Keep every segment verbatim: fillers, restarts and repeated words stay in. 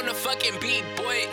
on the fucking beat, boy.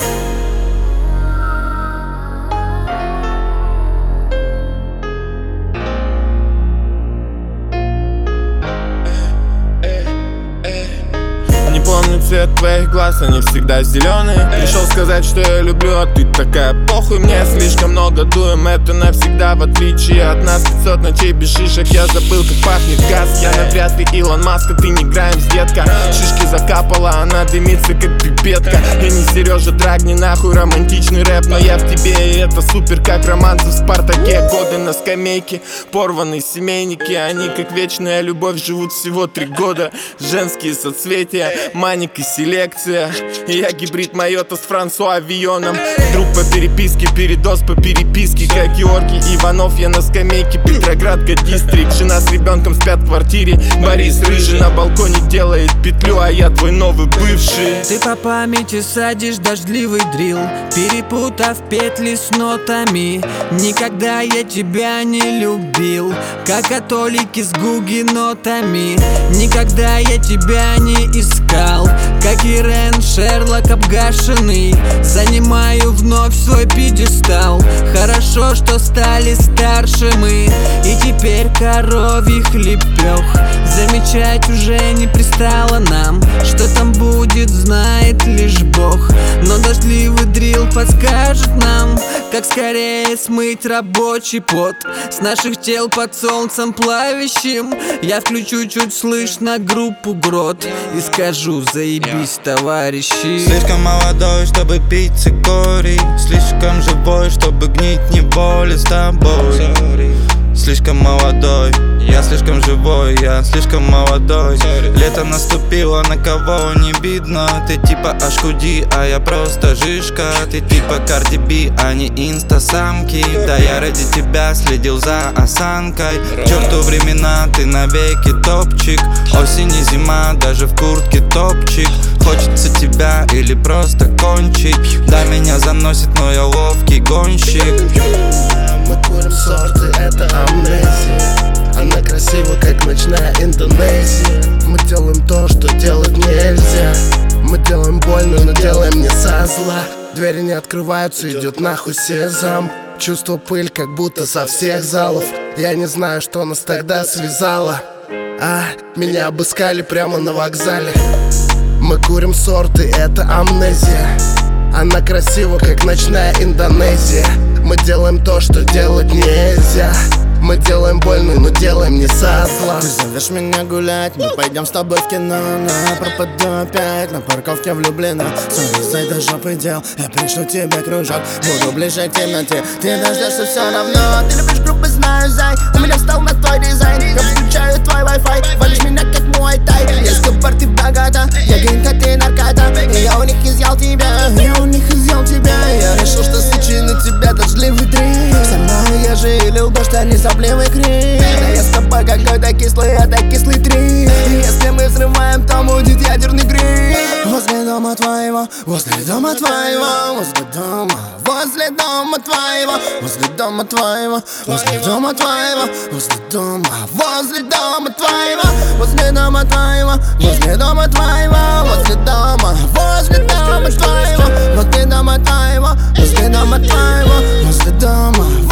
Не помню цвет твоих глаз, они всегда зеленые. Пришел сказать, что я люблю, а ты такая похуй. Мне слишком много дуем, это навсегда. В отличие от нас, пятьсот ночей без шишек. Я забыл, как пахнет газ. Я навряд ли Илон Маск, а ты не Граймс, детка. Шишки закапала, она дымится, как пипетка. Я не Сережа Драгни, нахуй романтичный рэп. Но я в тебе, и это супер, как романсы в Спартаке. Годы на скамейке, порванные семейники. Они, как вечная любовь, живут всего три года. Женские соцветия, маник и селекция. Я гибрид Майота с Франсуа Вионом. Друг по переписке, передоз по переписке. Как Георгий Иванов, я на скамейке. Петроградка, дистрикт. Жена с ребенком спят в квартире. Борис Рыжий на балконе делает петлю, а я твой новый бывший. Ты по памяти садишь дождливый дрил, перепутав петли с нотами. Никогда я тебя не любил, как католики с гугенотами. Никогда я тебя не искал, как Ирен Шерлок обгашенный. Занимаю вновь свой пьедестал. Хорошо, что стали старше мы, и теперь коровьих лепёх замечать уже не пристало нам. Что там будет, знает лишь Бог. Но дождливый дрил подскажет нам, как скорее смыть рабочий пот с наших тел под солнцем плавящим. Я включу чуть слышно группу Грот и скажу: заебись, товарищи. Слишком молодой, чтобы пить цикорий, слишком живой, чтобы гнить неволе с тобой. Слишком молодой, я слишком живой, я слишком молодой. Лето наступило, на кого не видно. Ты типа Ашкуди, а я просто Жишка. Ты типа Карди Би, а не инстасамки. Да я ради тебя следил за осанкой. К черту времена, ты навеки топчик. Осень и зима, даже в куртке топчик. Хочется тебя или просто кончить. Да, меня заносит, но я ловкий гонщик. Мы курим сорты, это амнезия. Она красива, как ночная Индонезия. Мы делаем то, что делать нельзя. Мы делаем больно, но делаем не со зла. Двери не открываются, идет нахуй сезам. Чувство пыль, как будто со всех залов. Я не знаю, что нас тогда связало. А, меня обыскали прямо на вокзале. Мы курим сорты, это амнезия. Она красива, как ночная Индонезия. Мы делаем то, что делать нельзя. Мы делаем больно, но делаем не со зла. Ты зовешь меня гулять, мы пойдем с тобой в кино. Но пропаду опять, на парковке влюблена. Сори, зай даже предел, я пришлю тебе кружок. Буду ближе к темноте, ты дождешься все равно. Ты любишь группы, знаю, зай. У меня встал на твой дизайн. Я включаю твой Wi-Fi, валишь меня как мой тай. Я скопар, ты богата, я гринка, ты наркота. И я у них изъял тебя, я у них изъял тебя. Я решил, что случай на тебя дождливый дрейф. Со мной я же лил дождь, а не сопливый крик. Я с тобой какой-то кислый, это кислый трip. Если мы взрываем, то будет ядерный гриб. Возле дома твоего, возле дома твоего, возле дома, возле дома твоего, возле дома твоего, возле дома твоего, возле дома, возле дома твоего, возле дома твоего, возле дома твоего, возле дома, возле дома твоего, возле дома твоего, возле дома твоего, возле дома.